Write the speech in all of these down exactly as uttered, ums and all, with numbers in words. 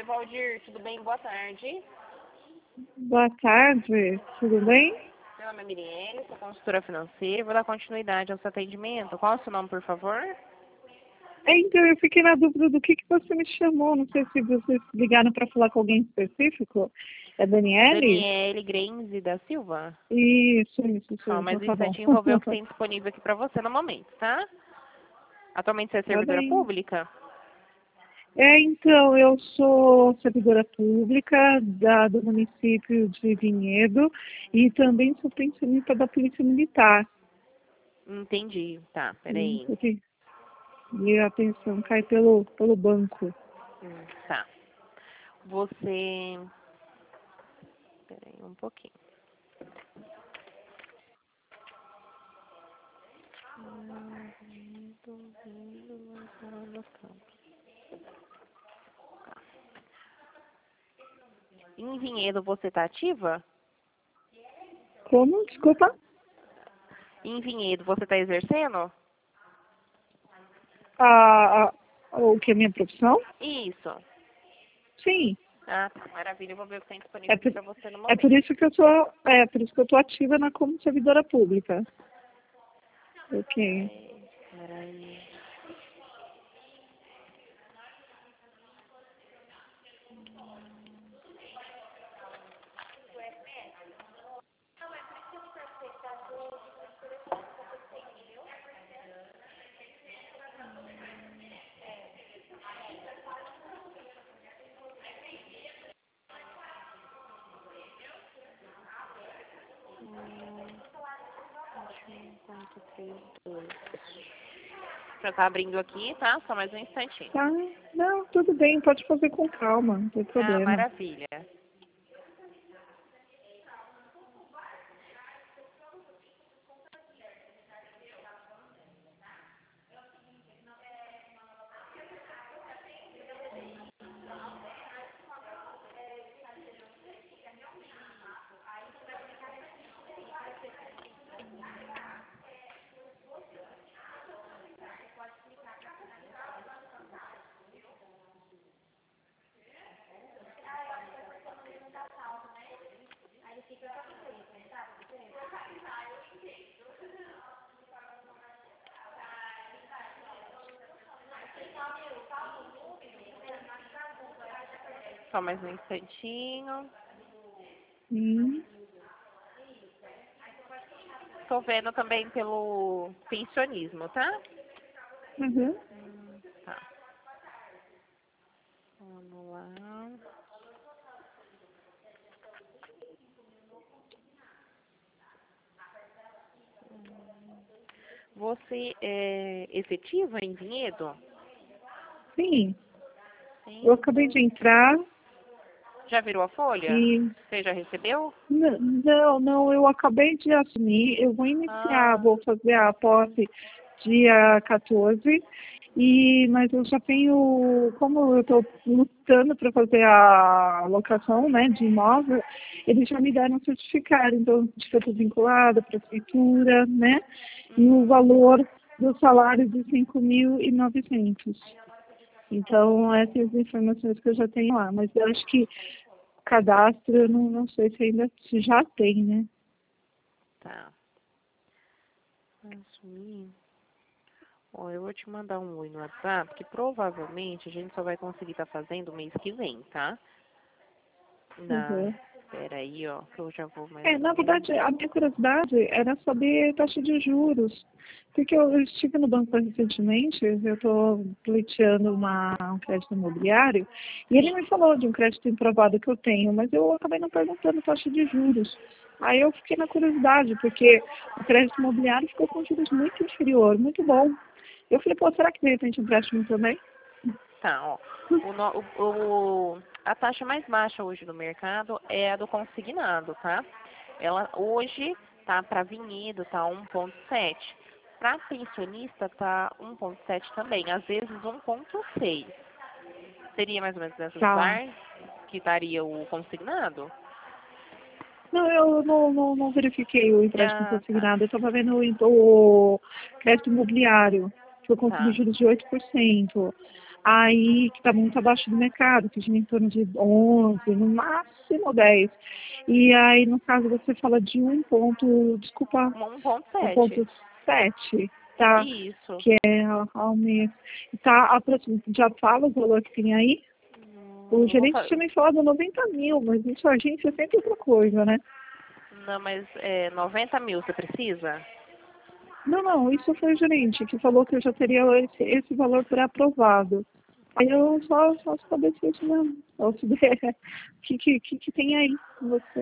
Valdir, tudo bem? Boa tarde. Boa tarde, tudo bem? Meu nome é Mirielle, sou consultora financeira. Vou dar continuidade ao seu atendimento. Qual é o seu nome, por favor? É, então, eu fiquei na dúvida do que, que você me chamou. Não sei se vocês ligaram para falar com alguém específico. É Daniele? Daniele Grenze da Silva. Isso, isso, isso. Só Então mais um tá bom. instantinho, vou ver o que tem disponível aqui para você no momento, tá? Atualmente você é Tá servidora bem. pública? É, então, eu sou servidora pública da, do município de Vinhedo e também sou pensionista da Polícia Militar. Entendi. Tá, E, peraí. porque- e a pensão cai pelo, pelo banco. Hum, tá. Você... Peraí um pouquinho. Em Vinhedo você tá ativa? Como? Desculpa? Em Vinhedo você tá exercendo? A, a, o que é minha profissão? Isso. Sim. Ah, tá. Maravilha. Eu vou ver o que tem disponível É aqui por, para você no é momento. por isso que eu sou, é por isso que eu tô ativa na como servidora pública. Ok. Peraí. Já tá abrindo aqui, tá? Só mais um instantinho. Tá. Não, tudo bem, pode fazer com calma, não tem Ah, problema. maravilha. Só mais um instantinho. Sim. Tô vendo também pelo pensionismo, tá? Uhum. Hum, tá. Vamos lá. Você é efetiva em Vinhedo? Sim. Eu Sim. acabei de entrar Já virou a folha? e Você já recebeu? n- não, não, eu acabei de assumir, eu vou iniciar, Ah, vou fazer a posse dia quatorze, e, mas eu já tenho, como eu estou lutando para fazer a locação, né, de imóvel, eles já me deram um certificado, então eu estou vinculada para a prefeitura, né, e o uhum. valor do salário de cinco mil e novecentos. Então, essas informações que eu já tenho lá, mas eu acho que cadastro, eu não, não sei se ainda se já tem, né? Tá. Assumir. Ó, eu vou te mandar um oi no WhatsApp, que provavelmente a gente só vai conseguir estar fazendo mês que vem, tá? Na... Uhum. Peraí, ó, que eu já vou mais É, ou na menos. verdade, a minha curiosidade era saber a taxa de juros, porque eu, eu estive no banco recentemente, eu estou pleiteando uma, um crédito imobiliário, e ele me Sim. falou de um crédito improvado que eu tenho, mas eu acabei não perguntando taxa de juros. Aí eu fiquei na curiosidade, porque o crédito imobiliário ficou com juros muito inferior, muito bom. Eu falei, pô, será que de repente empréstimo também? Tá, ó. O, no- o, o- a taxa mais baixa hoje no mercado é a do consignado, tá? Ela hoje tá para vinhedo, tá um ponto sete. Para pensionista tá um ponto sete também, às vezes um ponto seis. Seria mais ou menos nessas Tá. bar que estaria o consignado? Não, eu não, não, não verifiquei o empréstimo Ah, tá. consignado. Eu estava vendo o, o crédito imobiliário, que eu consegui Tá. juros de oito por cento. aí que está muito abaixo do mercado, que gira em torno de onze, no máximo dez. E aí, no caso, você fala de um ponto, desculpa, um ponto um sete. ponto sete, tá? Isso. Que é ao ao mês. Tá, aproxim- já fala o valor que tem aí? O Hum, eu vou gerente fa... tinha me falado noventa mil, mas isso a gente é sempre outra coisa, né? Não, mas é noventa mil você precisa? Não, não, isso foi o gerente que falou que eu já teria esse, esse valor pré-aprovado. Aí eu só, só estabeleci isso mesmo. Ou se der, o que, que, que, que tem aí com você?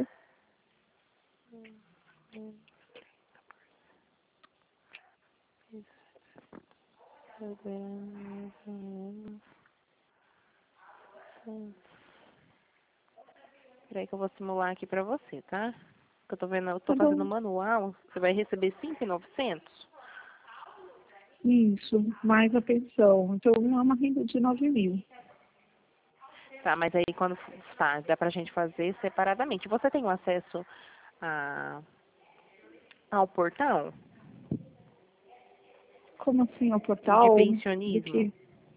Peraí que eu vou simular aqui pra você, tá? Que eu tô vendo, eu tô Tá fazendo bom. manual, você vai receber cinco mil e novecentos? Isso, mais a pensão. Então é uma renda de nove mil. Tá, mas aí quando f- tá, dá pra gente fazer separadamente. Você tem o acesso a, ao portal Como assim, o de portal? Do pensionismo? que?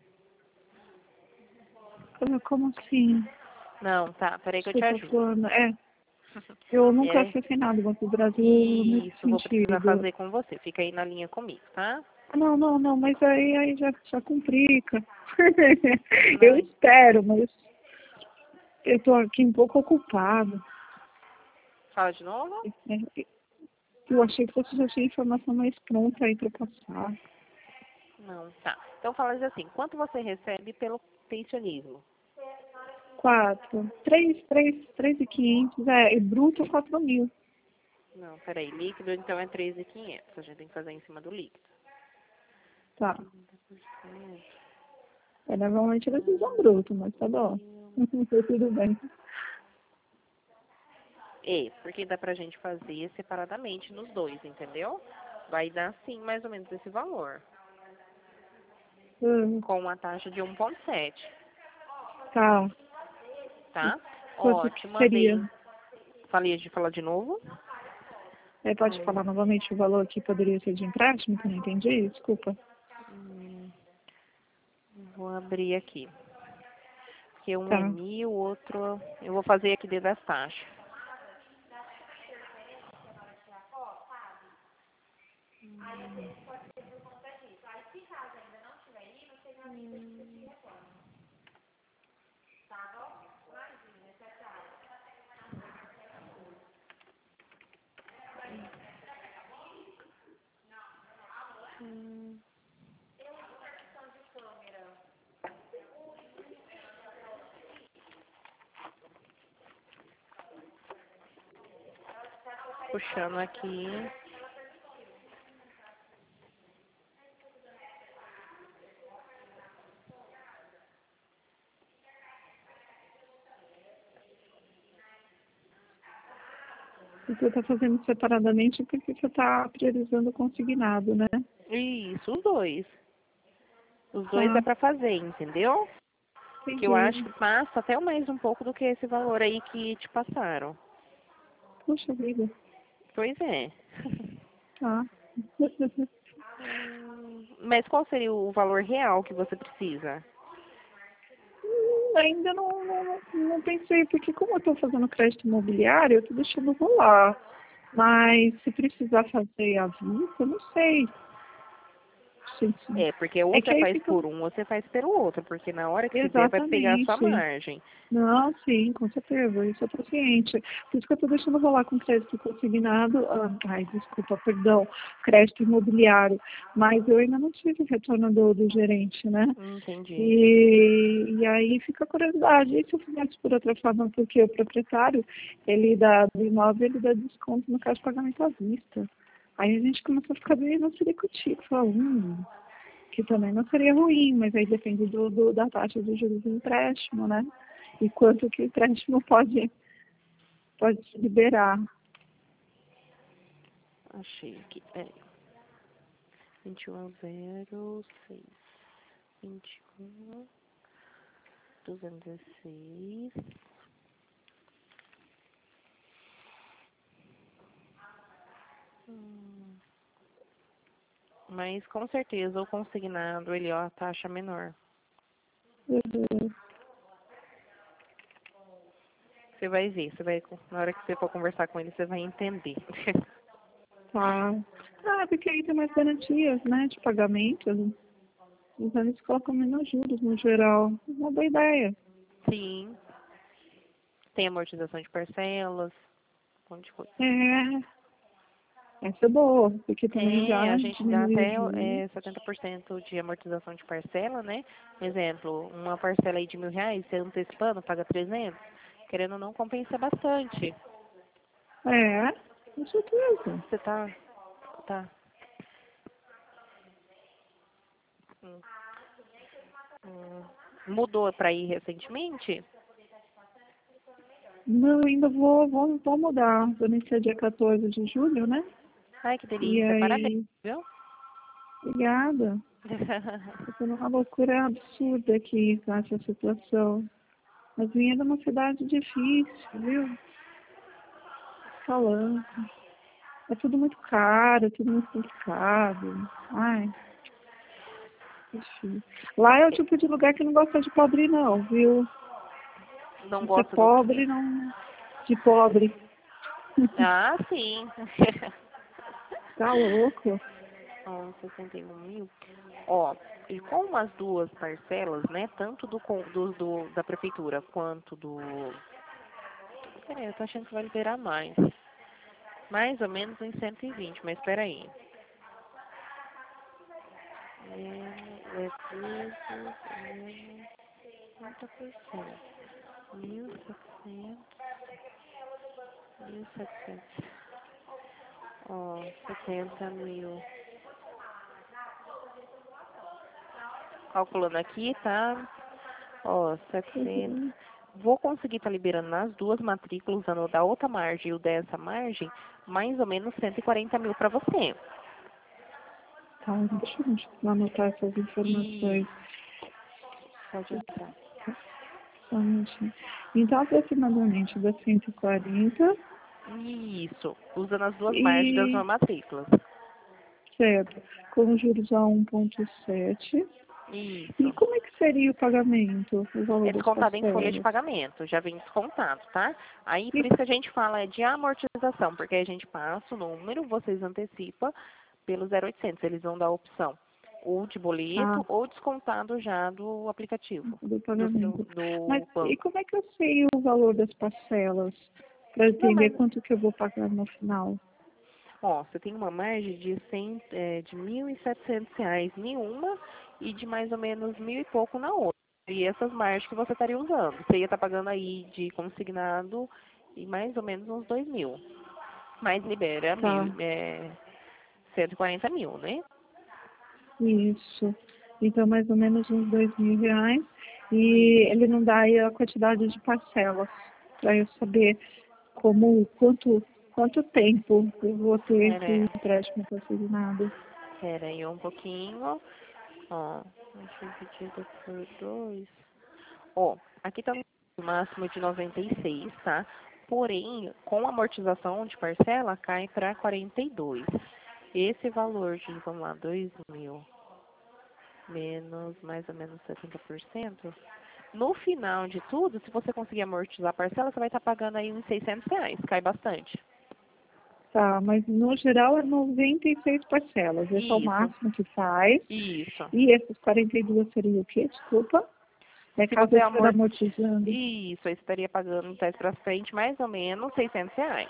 Como como assim? Não, tá, peraí que eu te Desculpa, ajudo. Fulano. É, eu nunca É, acessei nada no Banco do Brasil nesse isso, vou precisar sentido. fazer com você. Fica aí na linha comigo, tá? Não, não, não, mas aí, aí já, já complica. Eu Não, espero, mas eu estou aqui um pouco ocupada. fala de novo? É, eu achei que você já tinha informação mais pronta aí para passar. Não, tá. Então fala assim, quanto você recebe pelo pensionismo? Quatro. Três, três, três e quinhentos, é, e bruto quatro mil. Não, peraí, líquido então é três mil e quinhentos. A gente tem que fazer em cima do líquido. Tá. trinta por cento. É, normalmente eles usam Ah, bruto, mas tá bom. Tudo bem. é, porque dá pra gente fazer separadamente nos dois, entendeu? Vai dar sim mais ou menos esse valor. Hum, Com uma taxa de um ponto sete, tá. E tá? quanto Ó, te que seria? mandei. Falei de falar de novo? É, pode Hum, falar novamente o valor que poderia ser de empréstimo, que eu não entendi? Desculpa. hum, vou abrir aqui. Porque um é Tá. mil, o outro. Eu vou fazer aqui dentro das taxas. Hum, puxando aqui. E você está fazendo separadamente porque você está priorizando o consignado, né? Isso, os dois. Os dois é Tá, pra fazer, entendeu? Que eu acho entendi. que passa até mais um pouco do que esse valor aí que te passaram. Puxa vida. Pois é. Tá. Hum, Mas qual seria o valor real que você precisa? Hum, Ainda não, não, não pensei, porque como eu estou fazendo crédito imobiliário, eu estou deixando rolar. Mas se precisar fazer à vista, eu não sei. Gente, É, porque ou é que você aí faz fica por um ou você faz pelo outro, porque na hora que fizer vai pegar a sua exatamente. margem. Não, sim, com certeza, isso eu tô ciente. Por isso que eu estou deixando rolar com crédito consignado, ah, ai, desculpa, perdão, crédito imobiliário, mas eu ainda não tive retorno do, do gerente, né? Entendi. E, e aí fica a curiosidade, e se eu fizesse por outra forma, porque o proprietário, ele dá do imóvel, ele dá desconto no caso de pagamento à vista. Aí a gente começou a ficar bem no ciricutico, falou, hum, que também não seria ruim, mas aí depende do, do- da taxa de juros do empréstimo, né? E quanto que o empréstimo pode, pode se liberar. Achei aqui. Peraí. vinte e um zero seis. vinte e um duzentos e seis. Hum, Mas com certeza o consignado ele ó a taxa menor. Uhum. Você vai ver, você vai, na hora que você for conversar com ele, você vai entender. Tá. Ah, porque aí tem mais garantias, né, de pagamento. Então eles colocam menos juros no geral. Uma boa ideia. Sim, tem amortização de parcelas, um monte de coisa. É, essa é boa, porque também É, já a gente dá diminui os até juros. é, setenta por cento de amortização de parcela, né? Por exemplo, uma parcela aí de mil reais, você antecipando, paga trezentos, querendo ou não, compensa bastante. É, com certeza. Você tá, tá, hum, hum, mudou para ir recentemente? Não, ainda vou, vou, vou mudar. Vou iniciar dia quatorze de julho, né? Ai, que E delícia, parabéns, aí, viu? obrigada. Tô tendo uma loucura absurda aqui com essa situação. Mas vim de uma cidade difícil, viu? Falando. É tudo muito caro, é tudo muito complicado. Ai, difícil. Lá é o tipo de lugar que não gosta de pobre não, viu? Não Se é gosta do quê? pobre, não... De pobre. Ah, sim. Tá louco? Ó, sessenta e um mil. Ó, e com as duas parcelas, né, tanto do, con- do, do da prefeitura quanto do... Peraí, eu tô achando que vai liberar mais. Mais ou menos em cento e vinte, mas peraí. É, é tudo, é trinta por cento. Mil e setecentos. Mil e setecentos. Ó, setenta mil. Calculando aqui, tá? Ó, setecentos. Uhum. Vou conseguir estar liberando nas duas matrículas, usando o da outra margem e o dessa margem, mais ou menos cento e quarenta mil para você. Tá, deixa eu anotar essas E informações. pode entrar. Só um minutinho. Então, aproximadamente dá cento e quarenta Isso, usando as duas margens das e, duas matrículas. certo, com juros a um vírgula sete. E Isso. como é que seria o pagamento, o valor É das descontado em folha de parcelas? pagamento, já vem descontado, tá? Aí, E, por isso que a gente fala é de amortização, porque aí a gente passa o número, vocês antecipam pelo zero oitocentos, eles vão dar a opção ou de ah, boleto ou descontado já do aplicativo, do do seu, pagamento. Mas do e banco. como é que eu sei o valor das parcelas? Para Não, entender mas, quanto que eu vou pagar no final? ó, você tem uma margem de, cem, é, de mil e setecentos reais em uma e de mais ou menos mil e pouco na outra. E essas margens que você estaria usando. Você ia estar pagando aí de consignado e mais ou menos uns dois mil. Mas libera Tá, mil, é, cento e quarenta mil, né? isso. Então, mais ou menos uns dois mil reais. E Isso. ele não dá aí a quantidade de parcelas, para eu saber como, quanto, quanto tempo eu vou ter esse Pera, empréstimo consignado. pera aí um pouquinho. Ó, dividido por dois. Ó, aqui tá no máximo de noventa e seis, tá? Porém, com amortização de parcela, cai para quarenta e dois. Esse valor de, vamos lá, dois mil menos mais ou menos setenta por cento. No final de tudo, se você conseguir amortizar a parcela, você vai estar pagando aí uns seiscentos reais. Cai bastante. Tá, mas no geral é noventa e seis parcelas. Esse é o Isso, máximo que faz. isso. E esses quarenta e duas seria o quê? Desculpa. É Se caso você eu for amort... amortizando. Isso, aí você estaria pagando teste para frente mais ou menos seiscentos reais.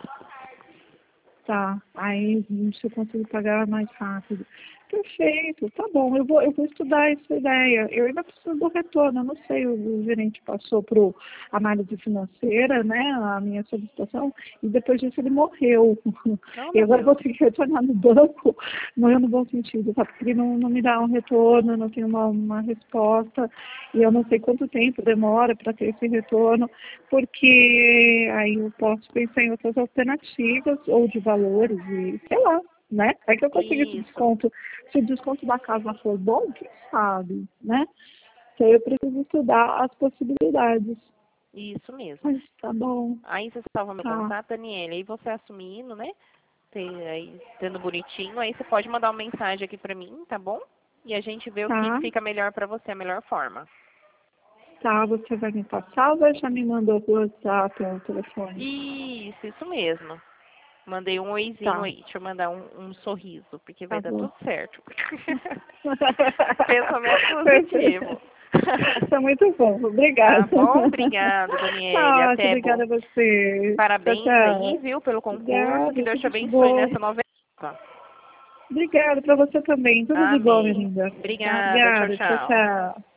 Tá, aí se eu consigo pagar mais rápido. Perfeito, tá bom, eu vou, eu vou estudar essa ideia. Eu ainda preciso do retorno, eu não sei, o, o gerente passou para análise financeira, né, a minha solicitação, e depois disso ele morreu. Oh, E meu agora eu Deus. vou ter que retornar no banco, morreu no bom sentido, tá? Porque ele não, não me dá um retorno, não tem uma, uma resposta, e eu não sei quanto tempo demora para ter esse retorno, porque aí eu posso pensar em outras alternativas, ou de valores, e sei lá, né? É que eu consigo esse Isso, desconto. Se o desconto da casa for bom, quem sabe, né? Então eu preciso estudar as possibilidades. isso mesmo. Mas tá bom, Aí você salva meu tá, contato, Daniela, aí você assumindo, né? Tem aí, tendo bonitinho, aí você pode mandar uma mensagem aqui pra mim, tá bom? E a gente vê o que tá. fica melhor pra você, a melhor forma. Tá, você vai me passar ou vai já me mandou pelo WhatsApp ou telefone? Isso, isso mesmo. Mandei um oizinho Tá, aí. Deixa eu mandar um, um sorriso, porque vai tá dar bom. tudo certo. Pensamento positivo. Tá muito bom, Tá obrigada. bom? Obrigada, Daniele. Ah, Até obrigada bom. a você. Tchau, Parabéns aí, tchau. viu, pelo concurso. Que Obrigada, Deus te tudo de abençoe bom. nessa nova etapa. Obrigada para você também. Tudo de bom, minha Amém. linda. Tá? Obrigada. Tchau, Obrigada. Tchau, tchau. tchau.